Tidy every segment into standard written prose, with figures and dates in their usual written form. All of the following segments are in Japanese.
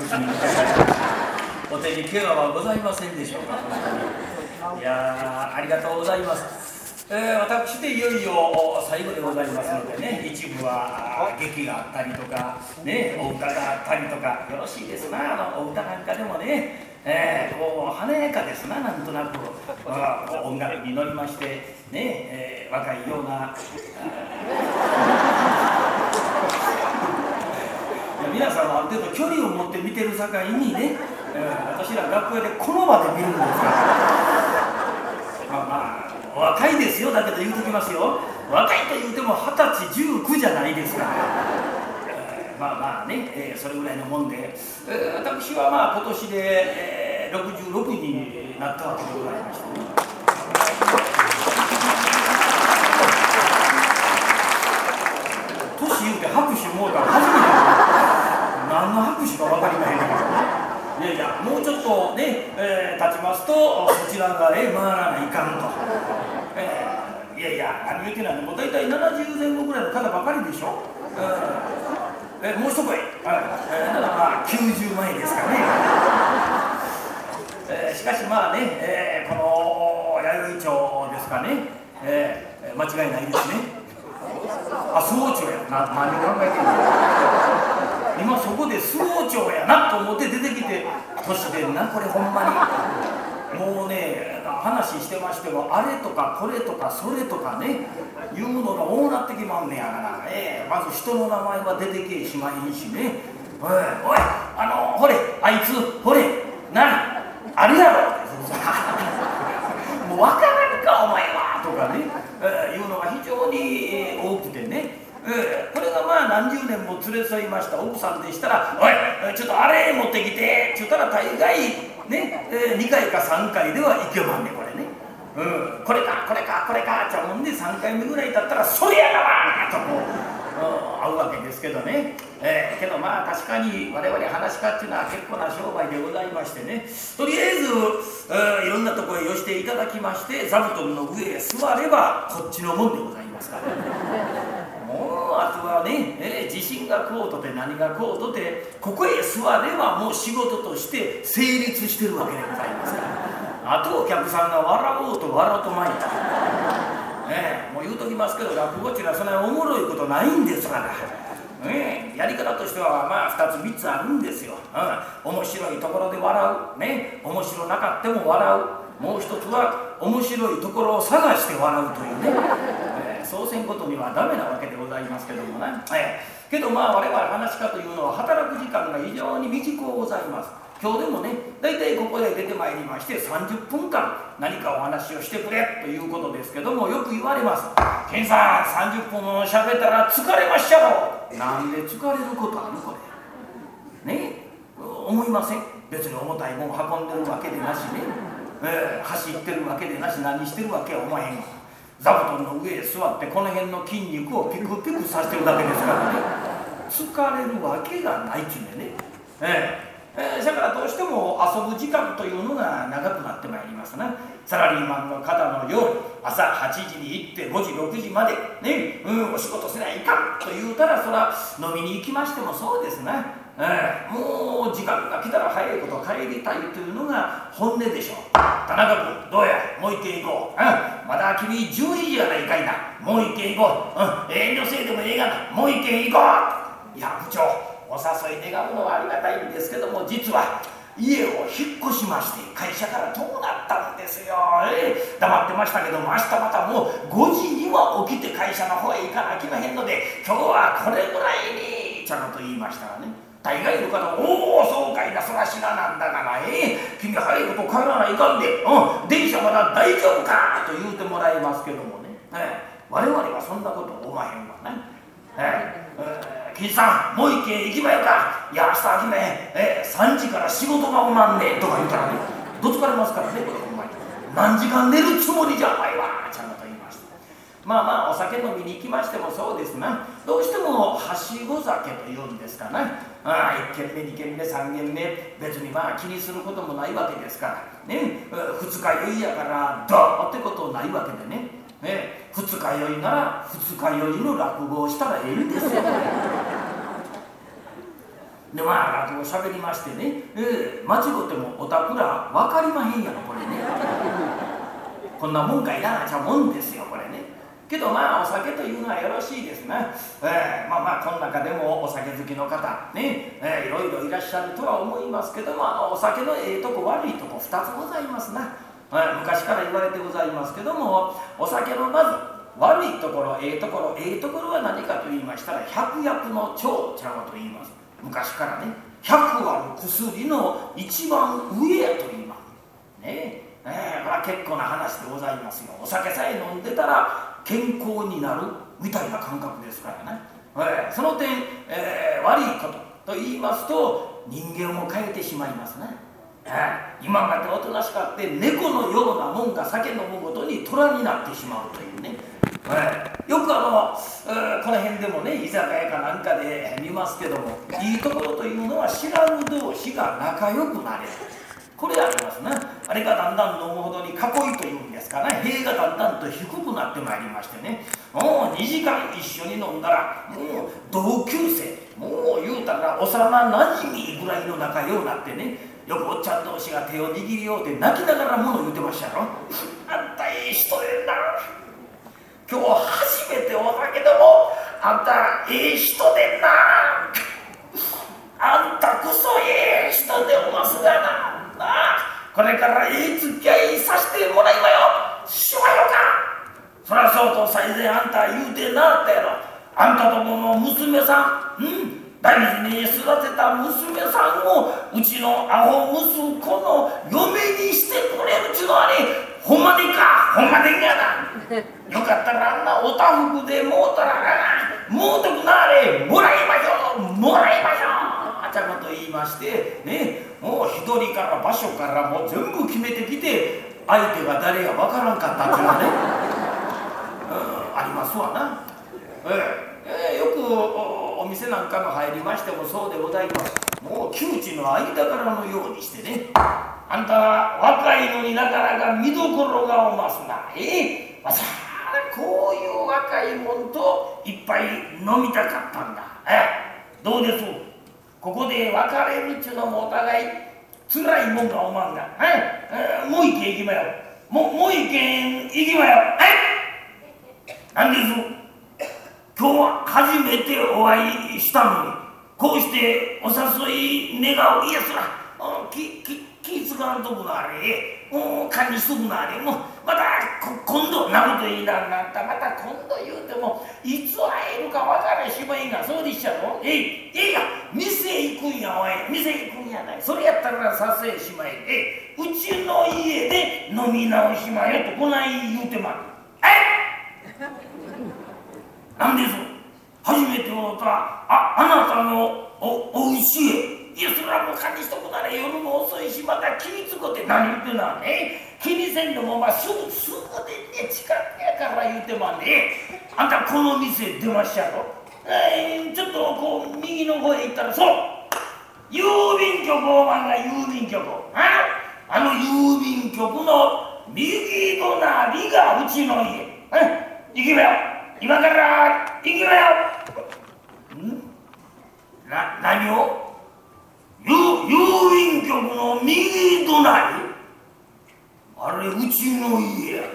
口にお手に怪我はございませんでしょうか。いやありがとうございます。私でいよいよ最後でございますのでね、一部は劇があったりとか、ね、お歌があったりとか、よろしいですな。お歌なんかでもね、こう華やかですな、なんとなく音楽に乗りましてね、若いような皆さんはある程度距離を持って見てる境にね、私ら学校でこの場で見るんですからまあお若いですよだけど言うときますよ。若いと言うても20歳19じゃないですから、まあね、それぐらいのもんで、私はまあ今年で、66になったわけでございましてね。年言うて拍手もうたら初めて何の拍手か分かりまへんけどね。いやもうちょっとね、経ちますとそちら側へ回らないかんと、いや何言ってないの、もう大体70前後ぐらいの方ばかりでしょ。もう一声、だからまあ90前ですかね。しかしまあね、この弥生町ですかね、間違いないですね。あ、周防町やな、何を考えてるの。今そこで周防町やなと思って出てきて年でんな、これほんまにもうね、話してましてもあれとかこれとかそれとかね言うのが多なってきまんねやから、まず人の名前は出てけえしまいんしね、おいほれあいつほれなあるやろもう分からんかお前はとかね、いうのが非常に多くてね、これがまあ何十年も連れ添いました奥さんでしたら、おいちょっとあれ持ってきてちゅったら大概ね、2回か3回ではいけまんねこれね、これかちゃうもんで3回目ぐらい経ったらそれやがなとこう会うわけですけどね、けどまあ確かに我々話し家っていうのは結構な商売でございましてね、とりあえずいろんなところへ寄していただきまして座布団の上へ座ればこっちのもんでございますからもうあとはね、地震がこうとて何がこうとてここへ座ればもう仕事として成立してるわけでございますから、あとお客さんが笑おうと笑うとまいた、もう言うときますけど落語っていうのはそんなにおもろいことないんですから、やり方としてはまあ2つ3つあるんですよ、面白いところで笑う、ね、面白なかっても笑う、もう一つは面白いところを探して笑うというね、そうせんことにはダメなわけでございますけどもね、けどまあ我々話し家というのは働く時間が非常に短くございます。今日でもね大体ここで出てまいりまして30分間何かお話をしてくれということですけども、よく言われます。ケンさん30分も喋ったら疲れまっしゃろ。なんで疲れることあるこれね、思いません。別に重たいもん運んでるわけでなしね、走ってるわけでなし何してるわけはおまへんわ。座布団の上へ座ってこの辺の筋肉をピクピクさせてるだけですからね、疲れるわけがないっちゅうね、だからどうしても遊ぶ時間というのが長くなってまいりますな。サラリーマンの方のように朝8時に行って5時6時までね、お仕事せないかんと言うたらそら飲みに行きましてもそうですな、もう時間が来たら早いこと帰りたいというのが本音でしょう。田中君どうやもう一軒行こう、まだ君10時じゃないかいな、もう一軒行こう、遠慮せえでもええがな、もう一軒行こう。いや部長お誘い願うのはありがたいんですけども、実は家を引っ越しまして会社から遠なったんですよ、黙ってましたけども明日またもう5時には起きて会社の方へ行かなきゃいけまへんので今日はこれぐらいにちゃんと言いましたらね、大概の方はおおそうかいなそらしななんだから君早いこと帰らないかんで、電車まだ大丈夫かと言うてもらいますけどもね、我々はそんなこと思わへんわね。金さんもう一軒行きまよか。いや明日はじめ、3時から仕事がおまんねとか言うたらねどつかれますからねこれほんまに。何時間寝るつもりじゃお前はちゃんと言いました。まあお酒飲みに行きましてもそうですな、どうしてもはしご酒というんですかな、1軒目2軒目3軒目別にまあ気にすることもないわけですからね、二日酔いやからどうってことないわけでね、二日酔いなら二日酔いの落語をしたらええんですよでまあ落語しゃべりましてね、間違ってもおたくら分かりまへんやろこれね。こんなもんかいらなちゃもんですよこれね。けどまあお酒というのはよろしいですね。まあこの中でもお酒好きの方ね、いろいろいらっしゃるとは思いますけども、お酒のええとこ悪いとこ2つございますな。昔から言われてございますけども、お酒のまず悪いところええところは何かと言いましたら百薬の長ちゃうと言います。昔からね、100ある薬の一番上やと言いますね。これは結構な話でございますよ。お酒さえ飲んでたら健康になるみたいな感覚ですからね。その点、悪いことと言いますと人間を変えてしまいますね。今までおとなしかって猫のようなもんが酒飲むごとに虎になってしまうというね。よくこの辺でもね居酒屋かなんかで見ますけども、いいところというのは知らぬ同士が仲良くなれる。これありますね。あれがだんだん飲むほどに囲いというんですかね、塀がだんだんと低くなってまいりましてね、もう2時間一緒に飲んだらもう同級生、もう言うたら幼なじみぐらいの仲良くなってね、よくおっちゃん同士が手を握りようて泣きながらもの言うてましたやろ。あんたいい人でんな、今日初めてお酒でもあんたいい人でんな、あんたこそいい人でおますがな、これからいい付き合いさせてもらいまよ、しまよか。そらそうと最前あんた言うてなったやろ。あんたとこの娘さん、大事に育てた娘さんをうちのアホ息子の嫁にしてくれるっちゅうのはね、ほんまでか、ほんまでんやな。よかったらあんなおたふくでもうたらもうとくなあれ、もらいましょう、もらいましょう。あちゃこと言いましてね、もう日取りから場所からもう全部決めてきて、相手が誰やわからんかったっていうのはね、ありますわな。よくお店なんかの入りましてもそうでございます。もう窮地の間柄のようにしてね、あんた若いのになかなか見どころがおますな。さあこういう若いもんといっぱい飲みたかったんだ。どうです、ここで別れるっちゅうのもお互い辛いもんがおまんが、もう一軒行きまよ、もう一軒行きまよ。なんです、今日は初めてお会いしたのにこうしてお誘い願う。いやそら気使わんとこのあれ、勘にしとくのあれ、もうまた今度なこと言いななった、また今度言うてもいつ会えるか分からしまいが、そうでっしゃろ。いや店行くんや、おい店行くんやない、それやったらさせしまいうちの家で飲み直しまよとこない言うてまる。なんです、初めて会うたあなたのお家へ。いやそれはもう勘にしとくなら夜も遅いし、また気につこって何言ってんなね、気にせんでもすぐでね、近くやから言うてまんね。あんたこの店出まっしゃろ。ちょっとこう右の方へ行ったら、そう郵便局、おまんが郵便局、あの郵便局の右隣がうちの家。行きまよ、今から行きまよ。何を郵便局の右隣、あれうちの家や。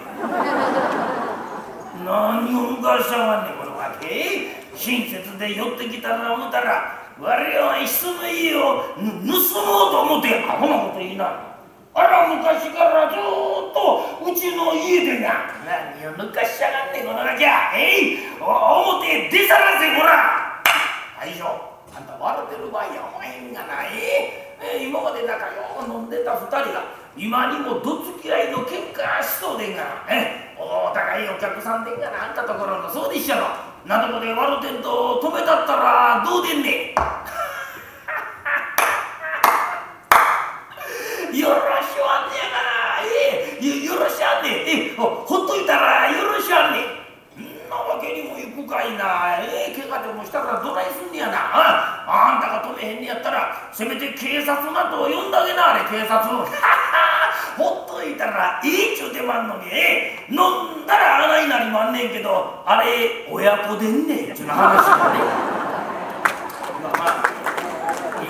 何を抜かしちゃわんねんこのわけ。親切で寄ってきたら思ったら我々は人の家を盗もうと思ってアホなこと言いな。あら昔からずっとうちの家でな、何を抜かしちゃがんねんこのガキゃ。表出さらせこら。大将あんた笑ってる場合やおまへんがな。今まで仲良く飲んでた2人が今にもどつき合いの喧嘩しそうでんがな。お互いお客さんでんがな、あんたところのそうでっしゃろ。なとこで笑てんと止めたったらどうでんねん。よろしわんねやから、よろしあんねん。ほっといたらよろしあんねん。んなわけにもいくかいな。怪我でもしたらどないすんねやな。あんたが止めへんねやったらせめて警察など呼んだげな。あれ警察ほっといたらいいっちゅうてまんのに飲んだらあないなりまんねんけど、あれ親子でんねんちゅう話がね。今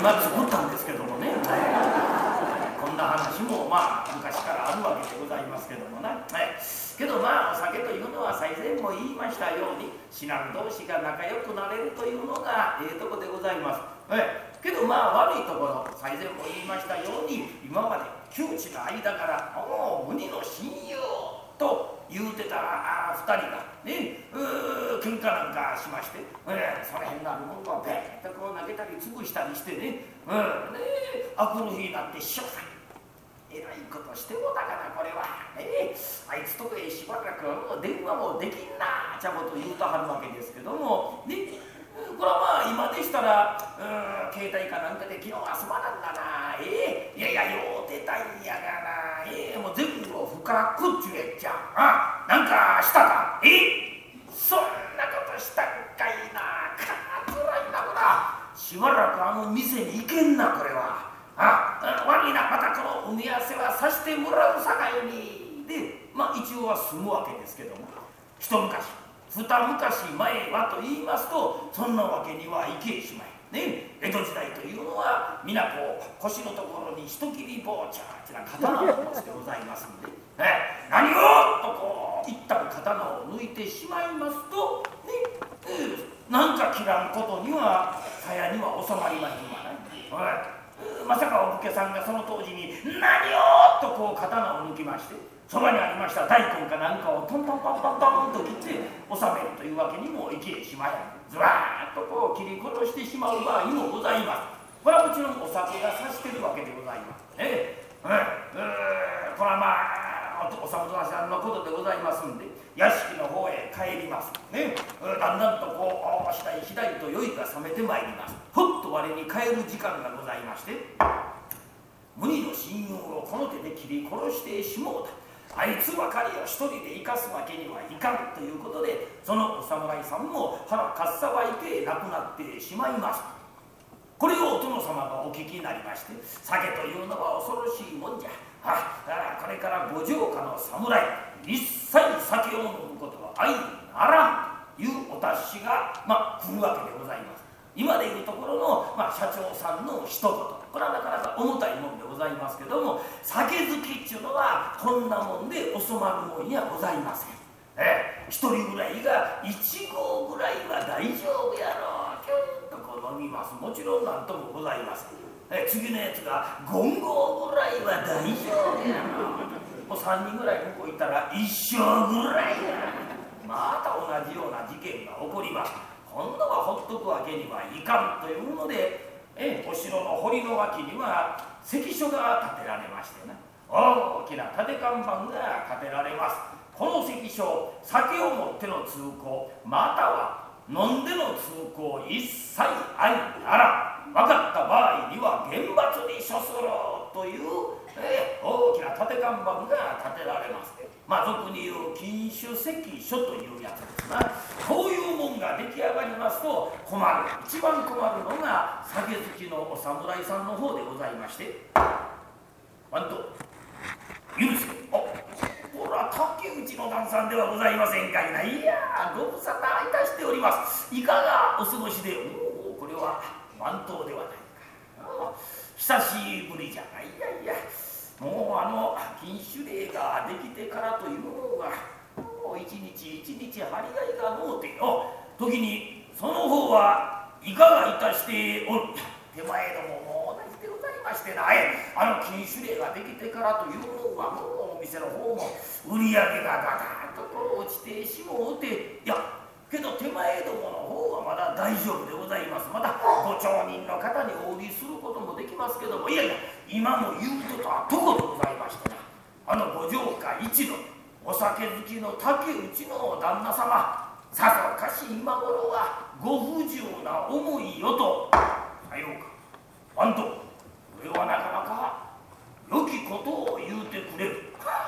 今作ったんですけどもね、こんな話もまあ昔からあるわけでございますけどもな、けどまあお酒というのは最前も言いましたように死なん同士が仲良くなれるというのがとこでございます。けどまあ悪いところ最前も言いましたように今まで旧知の間から無二の親友と言うてた2人がね喧嘩なんかしまして、その辺のあるものをベーッとこう投げたり潰したりしてね、あくる日になって師匠さんえらいことしてもだからこれは、あいつとこへしばらく電話もできんなちゃこと言うとはるわけですけどもね、これはまあ今でしたら携帯かなんかで昨日はすまなんだな、いやいやよう出たんやがな、もう全部を深くっちゅえっちゃなんかしたかそんなことしたんかいなつらいなこらしばらくあの店に行けんなこれは悪いなまたこの埋め合わせはさしてもらうさかいにでまあ一応は済むわけですけども一昔二昔前はと言いますとそんなわけにはいけしまいね、江戸時代というのは皆こう腰のところに人切り包丁ってな刀を持ってございますんで、何をとこう一旦刀を抜いてしまいますとね、なんか切らんことには鞘には収まりませんわね。まさかお武家さんがその当時に「何を!」とこう刀を抜きましてそばにありました大根かなんかをトントントントントンと切って収めるというわけにもいけしまいずらーっとこう切り殺してしまう場合もございます。これはもちろんお酒が指してるわけでございますね。これはまあお侍さんのことでございますんで屋敷の方へ帰りますね。だんだんとこう次第次第と酔いが覚めてまいります。ふっと我に帰る時間がございまして無二の親友をこの手で切り殺してしもうたあいつばかりを一人で生かすわけにはいかんということでそのお侍さんも腹かっさばいて亡くなってしまいます。これをお殿様がお聞きになりまして酒というのは恐ろしいもんじゃこれから五条家の侍一切酒を飲むことは相ならんというお達しが来るわけでございます。今でいうところの、社長さんの一言これはなかなか重たいもんでございますけども酒好きっちゅうのはこんなもんで収まるもんやございません。一人ぐらいが1合ぐらいは大丈夫やろキュッとこう飲みます。もちろんなんともございません。次のやつが5合ぐらいは大丈夫やろもう3人ぐらい向こう行ったら1升ぐらいやまた同じような事件が起こります。今度はほっとくわけにはいかんというのでお城の堀の脇には関所が建てられましてね大きな立て看板が建てられます。この関所酒を持っての通行または飲んでの通行一切ありなら分かった場合には厳罰に処するという大きな立て看板が建てられます。俗に言う禁酒関所というやつですな。こういうもんが出来上がりますと困る一番困るのが酒好きのお侍さんの方でございましてあんと許せほら竹内の旦さんではございませんかいな。いやご無沙汰いたしております。いかがお過ごしでこれは番頭ではないか久しぶりじゃない。いやもう禁酒令ができてからというのがもう一日一日張り合いがのうて時にその方はいかがいたしておる。手前どもも同じでございましてな禁酒令ができてからというのはもうお店の方も売り上げがガタッとこう落ちてしもうていやけど手前どもの方はまだ大丈夫でございます。またご町人の方にお売りすることもできますけどもいや今も言うことはどこでございましてな五条家一のお酒好きの竹内の旦那様さぞかし今頃はご不自由な思いよとさようか番頭これはなかなか良きことを言うてくれる。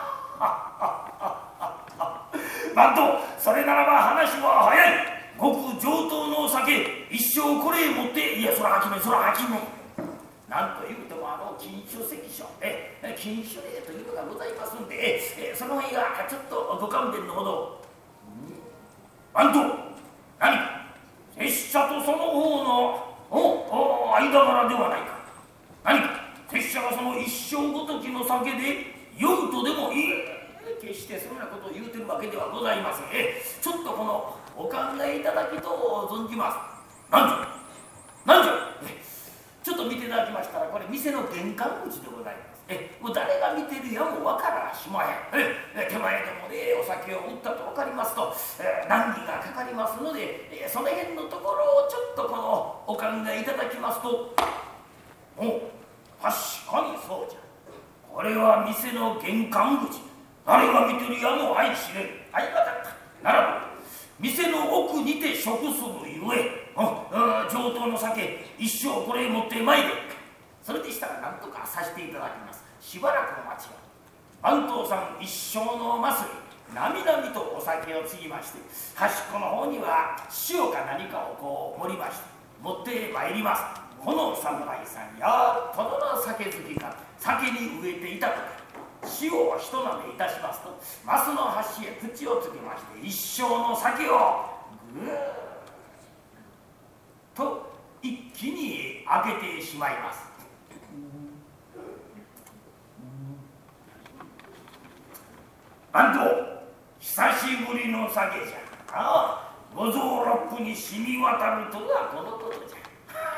番頭それならば話は早い。ごく上等のお酒一生これへ持っていやそらはきめなんと言うても禁酒関所禁酒令というのがございますんでその辺がちょっとご勘弁のほど。番頭何か拙者とその方の間柄ではないか。何か拙者がその一生ごときの酒で酔うとでもいい。決してそんなことを言うてるわけではございません。ちょっとこのお考えいただきと存じます。何じゃ何じゃ。ちょっと見ていただきましたら、これ店の玄関口でございます。もう誰が見てるやもわからしまへん。手前でもねお酒を売ったと分かりますと、難儀がかかりますので、その辺のところをちょっとこのお考えいただきますと、おう確かにそうじゃ。これは店の玄関口。誰が見てるやも相知れる。あいわかった。ならば店の奥にて食するゆえ、上等の酒一生これ持ってまいれ。それでしたら何とかさせていただきます。しばらくお待ちを。番頭さん一生のますりなみなみとお酒を継ぎまして、端っこの方には塩か何かをこう盛りまして持ってまいります。この侍さんやっとの酒好きか酒に飢えていたとか、塩をひとなめいたしますとマスの端へ口をつけまして、一生の酒をぐーっと一気に開けてしまいます。番頭、久しぶりの酒じゃ。五臓六腑に染み渡るとはこのことじゃ。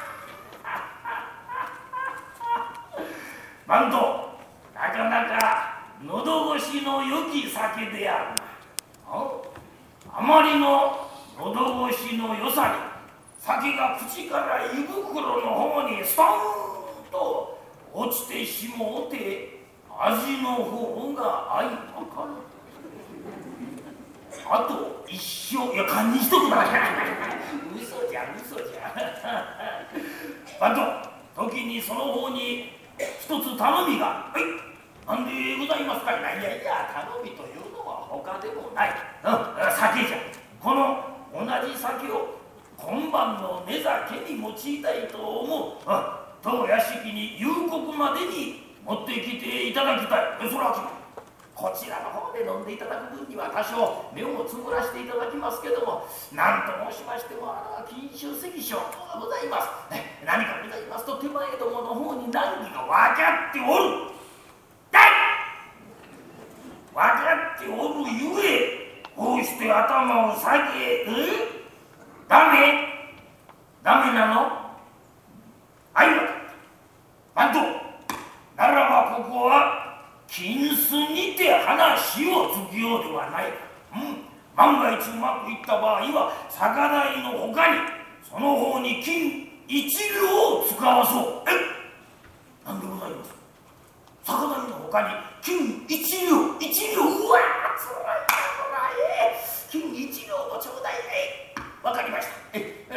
番頭、なかなか喉越しの良き酒であるな。あまりの喉越しの良さに酒が口から胃袋の方にストーンと落ちてしもうて、味の方が相わかる。あと一生、いや堪忍しとくな。嘘じゃ嘘じゃ。番頭、時にその方に一つ頼みが。はい、なんでございますか。いやいや頼みというのは他でもない、酒じゃ。この同じ酒を今晩の寝酒に用いたいと思う。当屋敷に夕刻までに持ってきていただきたい。それはこちらの方で飲んでいただく分には多少目をつむらせていただきますけども、何と申しましても禁酒関所がございます。何かございますと手前どもの方に難儀が分かっておる。分かっておるゆえ、こうして頭を下げ、ダメなの。はい、番頭、ならばここは金子にて話をつきようではないか。万が一うまくいった場合は酒代のほかにその方に金1両を使わそう。なんでございます。酒代のほかに金1両、うわーつらいなこら。金1両もちょうだい。わかりました。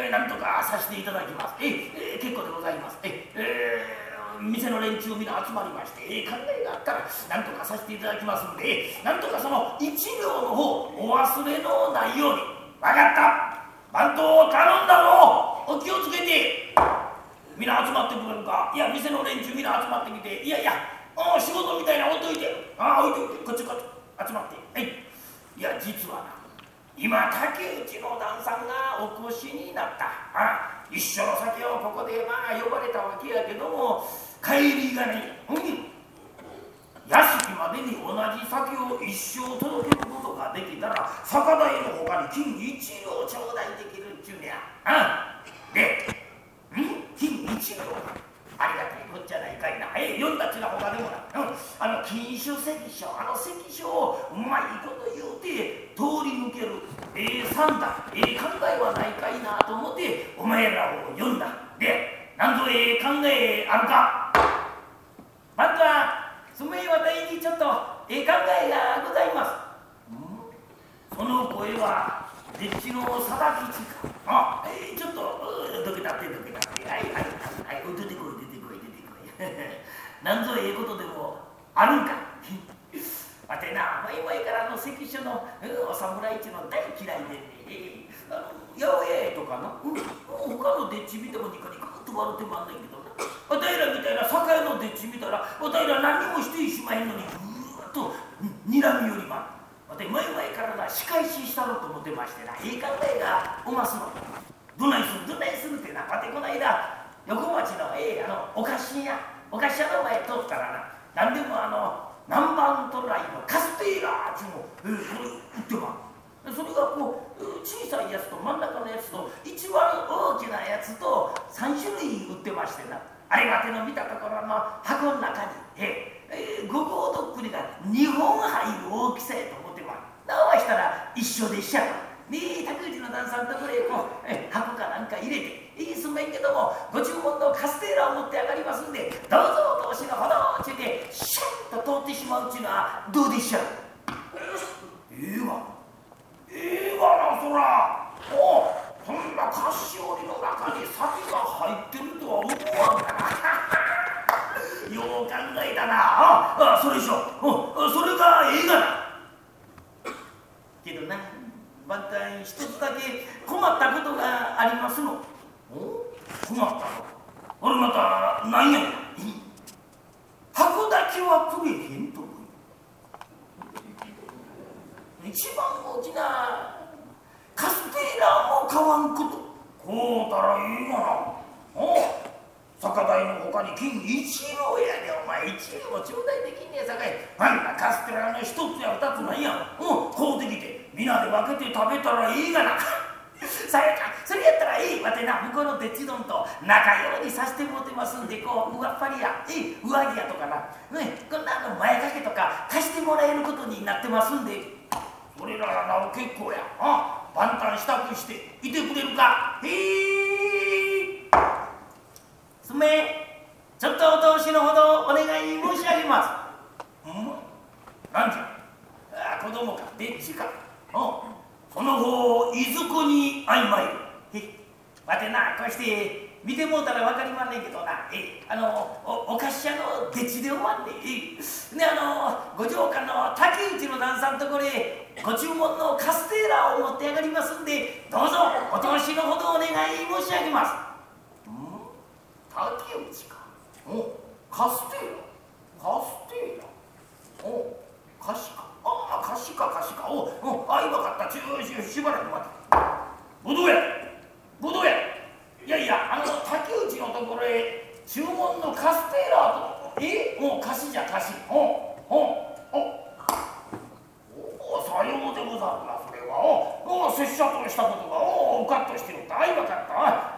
なんとかさせていただきます。結構でございます。店の連中みんな集まりまして、考えがあったら何とかさせていただきますので、なんとかその1両の方お忘れのないように。分かった、番頭頼んだぞ。お気をつけて。みんな集まってくれるか。いや店の連中みんな集まってきて、いや仕事みたいな置いといて。置いといて、こっち集まって。いや実はな、今竹内の旦さんがお越しになった。一緒の酒をここで呼ばれたわけやけども、帰りがね、屋敷までに同じ酒を一生届けることができたら酒代のほかに金1両頂戴できるっちゅうねや。で、金1両ありがたいこっちゃないかいな。読んだっちゅうのは他でもな。金酒関所、関所をうまいこと言うて通り抜ける算段、考えはないかいなと思ってお前らを呼んだ。で、なんぞ考えあるか。またその話題にちょっと考えがございます。その声はでっちの定吉か。ちょっとどけたって。はい、出てこい。なんぞことでもあるんか。わてな、前から関所のお侍っていうの大嫌いでね、八百屋とかな、他のでっち見てもニコニコっと笑ってもあんないけどな、わたいらみたいな酒屋のでっち見たらわたいら何もしてしまへんのにぐーっと睨みよりまわたい前からな仕返ししたろと思ってましてな、考えがおますの。どないするってな。わてこの間横町のお菓子屋の前通ったらな、なんでも南蛮トライのカステーラーっていうのを、これ売ってまう。それがこう小さいやつと真ん中のやつと一番大きなやつと3種類売ってましてな、あれが手の見たところの箱の中にごぼうどっくりが2本入る大きさやと思ってまう。直したら一緒でっしゃろ。ねえ、竹内の旦さんとこれこう箱かなんか入れて、すんまいんけどもご注文のカステーラを持って上がりますんでどうぞお通しのほどって言ってシャンと通ってしまうっちゅうのはどうでっしょう。なそら。そんな菓子折りの中に酒が入ってるとは思わんかな。よう考えたな。それでしょ。それがええがな。けどな、また一つだけ困ったことがありますの。困ったの？俺また何やねん。箱だけはくれへんと思う。一番大きなカステーラーも買わんこと。こうたらいいがな。酒代のほかに金一両やで。お前一両も頂戴できんねえさかい。あんなカステラの一つや二つないやん。こうできて皆で分けて食べたらいいがな。さやか、それやったらいいわてな。向こうのでっちどんと仲ようにさせてもうてますんで、こう上っ張りや上着やとかな、こんな前掛けとか貸してもらえることになってますんで、それならなお結構や。万端支度していてくれるか。すめ、ちょっとお通しのほどお願い申し上げます。なんじゃ。子供かでっちか。その方いずこに会いまいる。わてな、こうして見てもうたら分かりまんねんけどな、お菓子屋のでちでおまんねん。でご城下の竹内の旦さんとこれご注文のカステーラーを持って上がりますんで、どうぞお通しのほどお願い申し上げます。竹内か。カステーラ菓子か。菓子か。今かった。しばらく待て。ごどうや。いや竹内のところへ注文のカステーラーと。菓子じゃ菓子。さようでござるな。それは拙者としたことがおかっとしておった。分かった。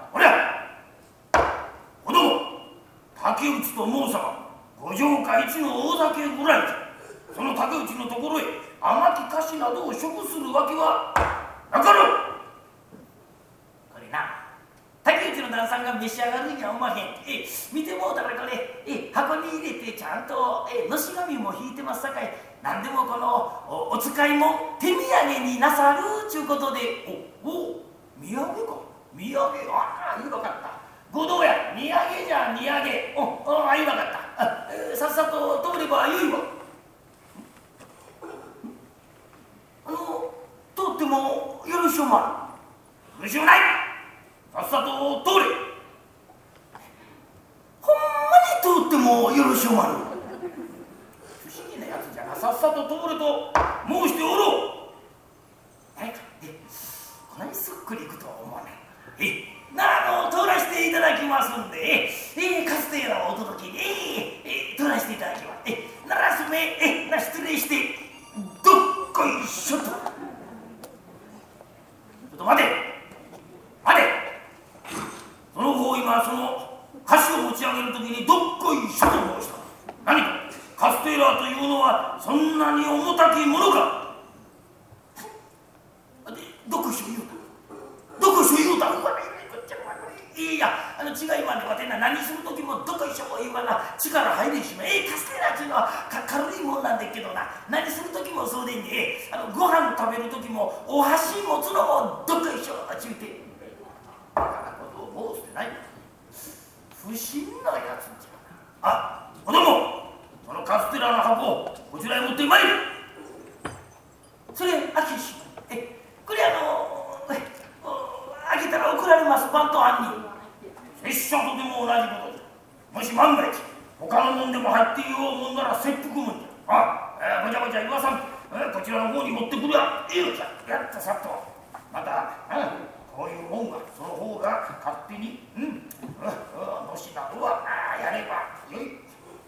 ほら子供、竹内と申さばご城下一の大酒ぐらいじゃ。その竹内のところへ甘き菓子などを食するわけはなかろう。これな、竹内の旦さんが召し上がるにはおまへん。見てもうたらこれ箱に入れてちゃんとのし紙も引いてますさかい、何でもこのお使いも手土産になさるちゅうことで。土産か。土産。いいわかった。ごどうや。土産じゃ土産。いいわかった。さっさと通ればよいわ。通ってもよろしゅうまい。よろしゅうない。さっさと通れ。ほんまに通ってもよろしゅうまい。不思議なやつじゃな。さっさと通れと申しておろう。何かこんなにすっくりいくとは思わない。なら通らせていただきますんで、カステーラをお届けに通らせていただきます。ならすめ失礼してどっこいしょと。ちょっと待て。その方今その箸を持ち上げるときにどっこいしょと申した。何かカステーラーというのはそんなに重たきものか。どこしょ言うた。いや違いまでわてな、何する時もどこ一緒も言わな力入れしまカステーラーっていうのは軽いもんなんだけどな、何する時もそうでんでご飯食べる時もお箸持つのもどこ一緒ちゅうてバカなことを申してない。不審なやつじゃ。子供、そのカステラの箱をこちらへ持ってまいる。それ開けしまこれ開けたら怒られます。番頭犯に。拙者とでも同じことじゃ。もし万が一他のもんでも入っていようもんなら切腹もんじゃ。ごちゃごちゃ言わさんこちらの方に持ってくりゃいいのじゃ。やったさっと。またこういうもんがその方が勝手に年などはやればよい。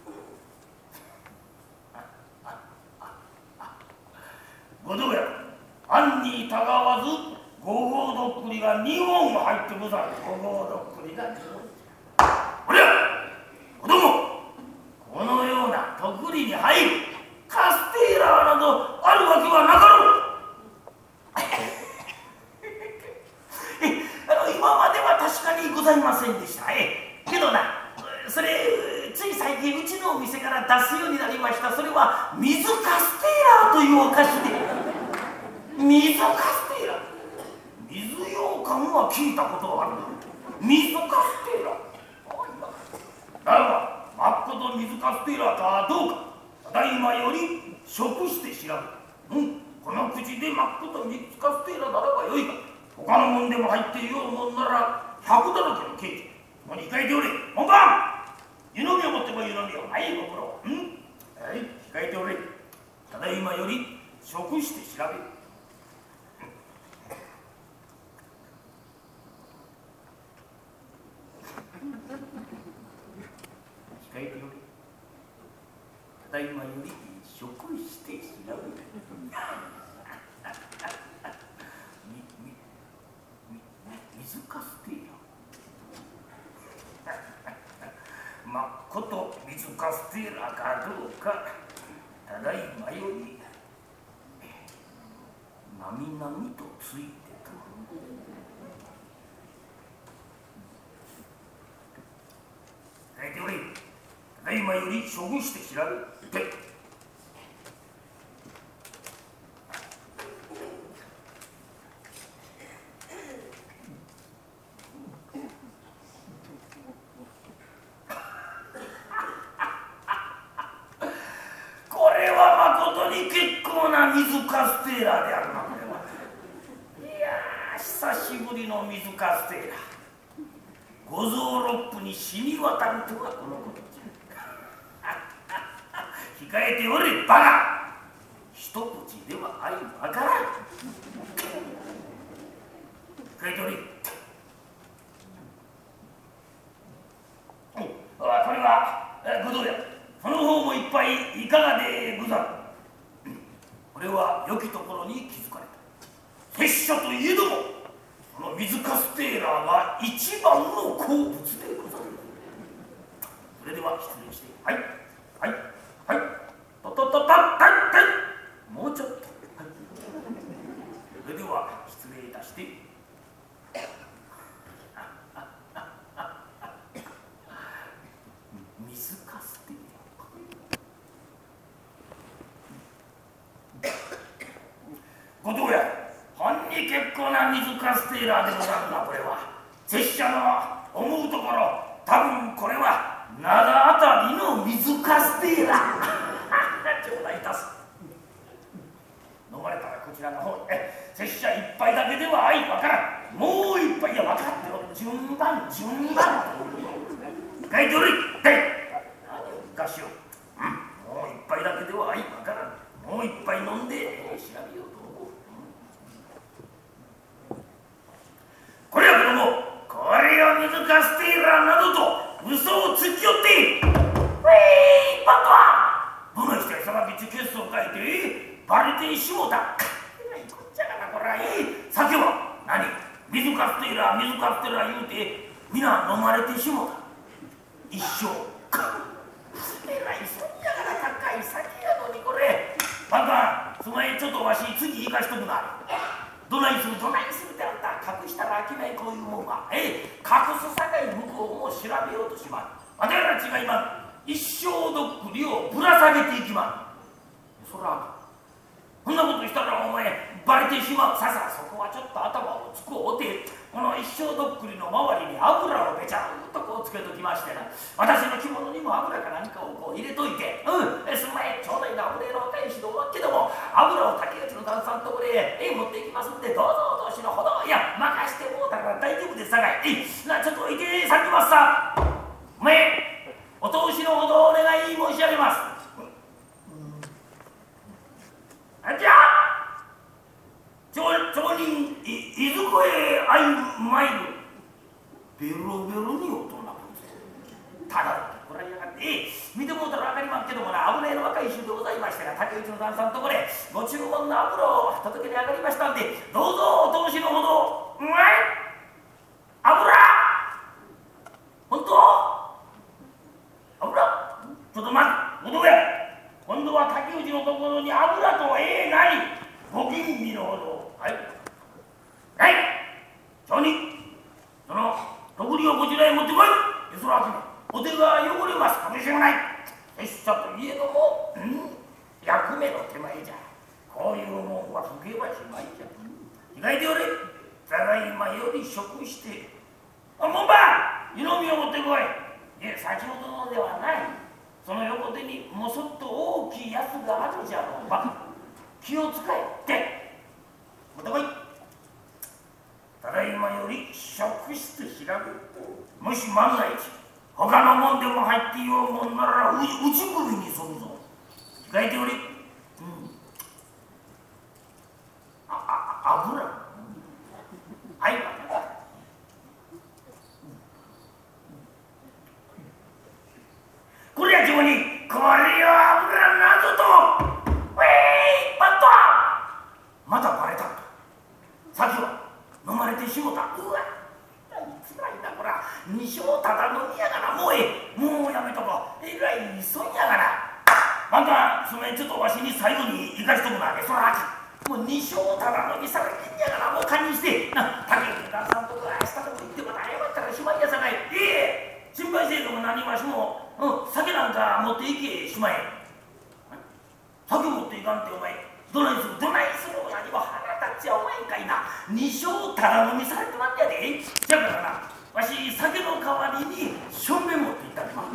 ごどうや案にたがわず五合どっくりが2本も入ってござる。五合どっくりが2本。これは子供、このようなとくりに入るカステーラーなどあるわけはなかろう。今までは確かにございませんでした。けどな、それつい最近うちのお店から出すようになりました。それは水カステーラーというお菓子で。水カステーラー、水羊羹は聞いたことはあるな。水カステーラーだが、まっこと水カステーラーかどうかただいまより食して調べ、この口でまっこと水カステーラーならばよいが、他のもんでも入っていようもんなら100だらけのケーキ、ここに控えておれ。本番湯飲みを持ってこい。湯飲みを。はい、ご苦労。はい、控えておれ。ただいまより食して調べる。控えておれ。ただいまより食して調べる。水カステーラー。まっこと水カステーラーかどうかただいまよりなみなみとついてと。書いておれ。ただいまより処分して調べて。水カステーラーであるな。これはいやー、久しぶりの水カステーラー。五臓六腑に染み渡るとはこのことじゃ。控えておれバカ。一口では相わからん。控えておれ。これはごどうや。その方も一杯いかがでござる。これは良きところに気づかれた。拙者といえどもこの水カステーラーが一番の好物でござる。それでは失礼して、はいはいはいととととはいもうちょっと、はい、それでは失礼いたして。水カステーラー。ごどうやほんに結構な水カステーラーでござるな。これは拙者の思うところ多分これは灘あたりの水カステーラー。頂戴いたす。飲まれたらこちらの方に。拙者一杯だけでは相わからん。もう一杯。いや分かっておる。順番書いておれ。何を昔を、もう一杯だけでは相わからん。もう一杯飲んで調べようと思う。これは子供、これを水カステーラーなどと嘘をつきよってバットはどないしてさばきチケットを書いてバレてしもた。こっちゃがなこら。酒は何水カステーラー水カステーラー言うて皆飲まれてしもた。一生えらいそんやがな高い酒やのに。これバカそのへちょっとわし次行かしとくな。どないするどないするってあんた隠したら飽きないこういうもんが。隠すさかい向こうも調べようとしまう。あたら違いま一生どっくりをぶら下げていきまう。そらそんなことしたらお前バレてしまう。さあそこはちょっと頭をつくおてこの一生どっくりの周りに油をべちゃんとこうつけときましてな。私の着物にも油か何かをこう入れといて、すんまへちょうどいいな。俺の若い人のわけども油を竹内の旦さんとこへ持っていきますんでどうぞお通しのほど。いや任してもうたから大丈夫ですさかい。なちょっといてさきますさ。お前お通しのほどお願い申し上げます。あじゃあ町人いずこへ相参る。ベロベロに大人けどもな、危ねえの若い衆でございましてな、竹内の旦さんとこでご注文の油を届けに上がりましたんで、どうぞお通しのほど。うまい油本当油ちょっと待って、おどや今度は竹内のところに油とないご吟味のほど。はいはい、町人そのとぐりをこちらへ持ってこい。それはお手が汚れますかもしれない。拙者といえども、役目の手前じゃ。こういうもんは吹けばしまいじゃ。控えておれ。ただいまより食して。門番湯飲みを持ってこい。いえ、先ほどのではない。その横手にもそっと大きいやつがあるじゃろう。バカ気を使えって持ってこい。ただいまより職質調べ。もし万が一他のもんでも入っていようもんなら内首にそるぞ。控えておれ。油はい。これやちもにこれを油なぞと。バットまたバレたんだ。さっきは飲まれてしもた。うわつらいなこら。二升ただ飲みやがな。もうやめとこう。えらい損やがな。あんたそれちょっとわしに最後に行かしとくな。そらもう二升ただ飲みされてんやがな。もう堪忍して竹内旦さんとか明日とこ行ってまた謝ったらしまいやさない。心配せえども何わしも酒なんか持っていけしまえ。酒持っていかんってお前どないする親にも腹立ちやお前かいな。二升ただ飲みされてまんねやで。じゃからなわし酒の代わりにしょんべん持っていったんだ。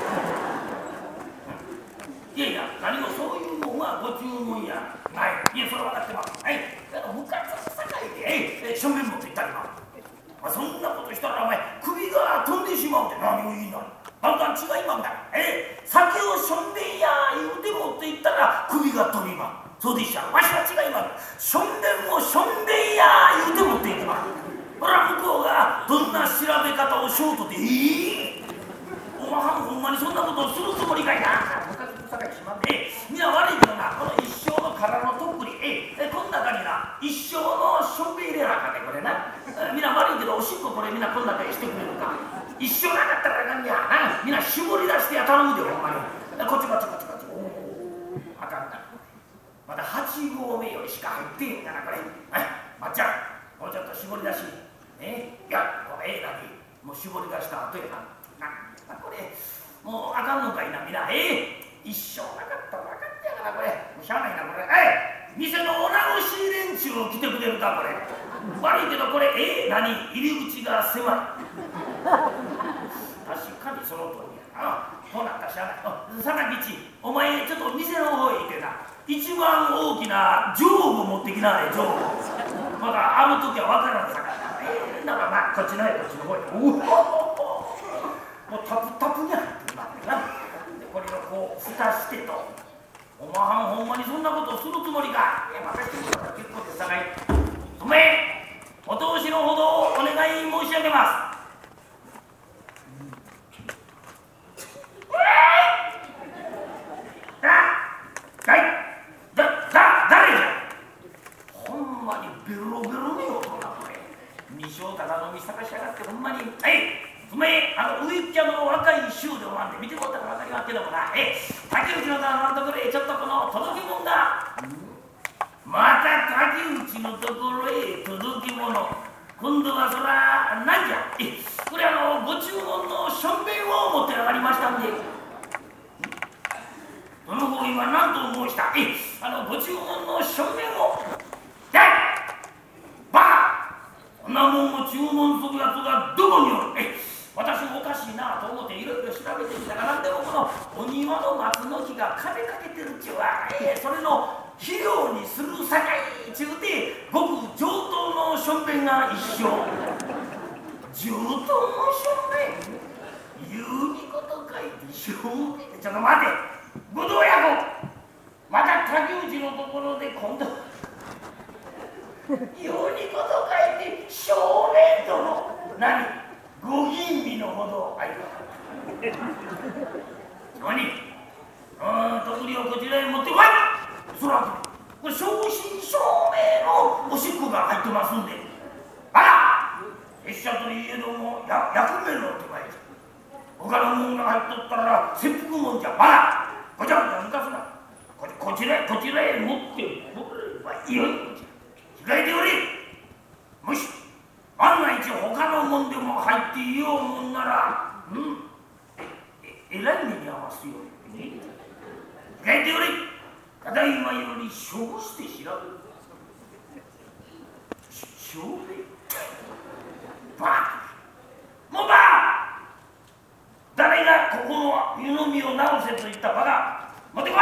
いやいや何もそういうもんはご注文やない。いやそれは分かってます。はいムカつくさかいでしょんべん持っていったんだ。そんなことしたらお前首が飛んでしまうって何を言いな。だんだん違いまんだ。酒をしょんべんや言うて持っていったら首が飛びまん。そうでっしゃわしは違いまん。しょんべんをしょんべんや言うて持っていきまん。ほら向こうがどんな調べ方をしようとておまはんほんまにそんなことをするつもりかいな。ムカつくさかいしまんでみんな悪いけどなこの一生の殻のとっくりこの中にな一生のしょんべん入れなあかんねこれな。みんな悪いけどおしっここれみんなこの中にしてくれるか。一生なかったらあかんねやな。みんな絞り出してや頼むでほんまに。こっちこっちこっちこっち。あかんな。まだ8合目よりしか入ってへんがなこれ。まっちゃんもうちょっと絞り出しいやこれなにもう絞り出した後やな。これもうあかんのかいなみんな。一生なかったらあかんねやからこれもうしゃあないなこれ。店のお直し連中来てくれるかこれ。悪いけどこれ何入り口が狭い。確かにその通りやな。こうなったらしゃあない。佐々吉お前ちょっと店の方へ行ってな一番大きな上部持ってきな上部。まだある時は分からんさかいな。だからなこっちの方へこっちの方へ。もうタプタプに入ってるなでこれをこう蓋してと。おまはんほんまにそんなことをするつもりか。任せてくれたら結構ですさかい。おめお通しのほどお願い申し上げます。誰じゃほんまにベロベロに音なこれ。二升ただ飲み探しやがってほんまに。おめ上っちゃの若い衆でおまんで見てもらったら分かりますけどもな竹内の旦那のところへちょっとこの届き物がまた竹内のところへ届き物。今度はそら何じゃこれご注文のしょんべんを持って上がりましたんで。その方今何と申した。ご注文のしょんべんをじゃいバカそんなもんを注文するやつがどこにおる。私もおかしいなと思っていろいろ調べてみたら何でもこのお庭の松の木が枯れかけてるっちゅうわ。それの肥料にするさかいちゅうてごく上等のしょんべんが一升。上等のしょんべん言うにこと書いてしょんべん。ちょっと待てぶどうや子また竹内のところで今度言うにこと書いて正面殿何ご吟味のほどあい何そらこれ正真正銘のおしっこが入ってますんで、あら拙者といえども役目の手前じゃ。他のもんが入っとったら切腹もんじゃ。あらこちら抜かすな。こちらへ持ってこれはいよい控えておれ。もし万が一他のもんでも入っていようもんならえらい目に遭わすよ。控えておれ。ただいまより処方して調べる。処方バカもう誰がここの湯飲みを直せと言ったバカ。持ってこ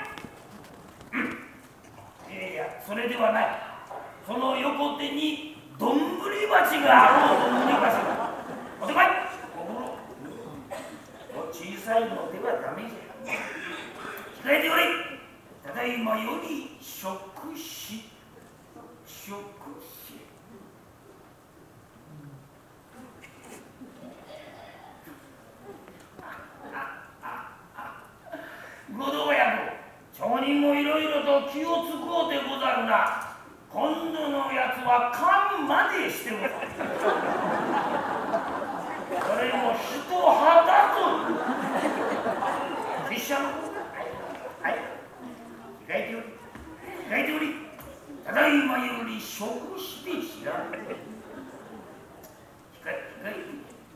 い。いやそれではない。その横手にどんぶり鉢があろう。どんぶり鉢が持ってこい。小さいのではダメじゃ。控えておれ。ただいまより食しご同役町人もいろいろと気をつこうでござるな。今度のやつは勘までしてござる。それも人肌と拙者のはい控えており控えており。ただいまより食して知らん。控えて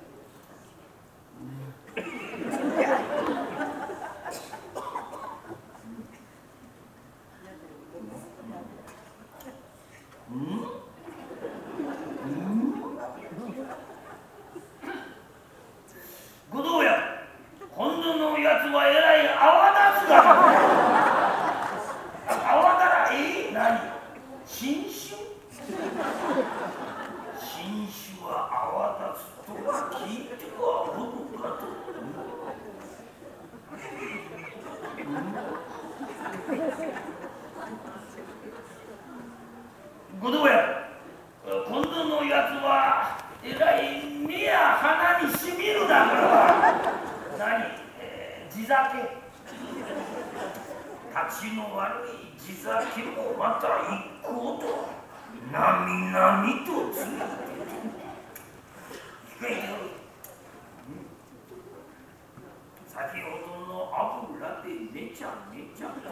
ご同役今度のやつはえらい泡立つが泡だら何新種は泡立つとは聞いてはおるかと。ご同役今度のやつはえらい目や鼻にしみるな。これは何地酒立ちの悪い地酒もまた一行となみなみとついてて控えておる。先ほどの油でめちゃで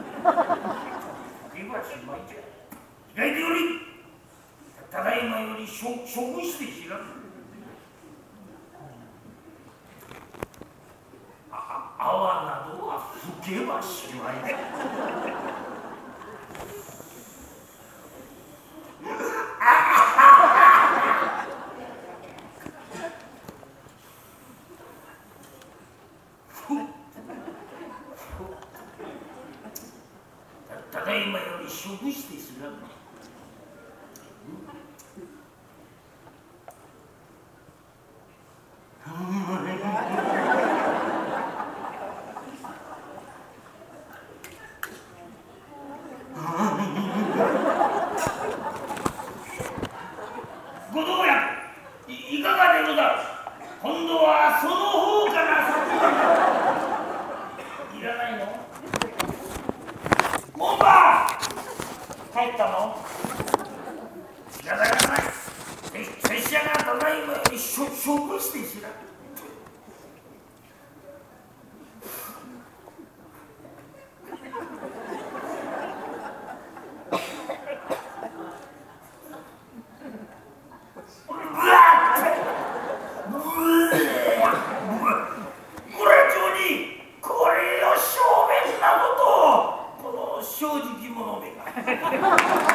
はしまいじゃ。控えており。ただいまより食して知らぬ。泡などは吹けばしまいじゃ。ただいまより食して知らぬ。ご同役いかがでござる。今度はその方から先いらないの。門番帰ったの。いらない拙者がただいまより食して知らぬ。正直者めが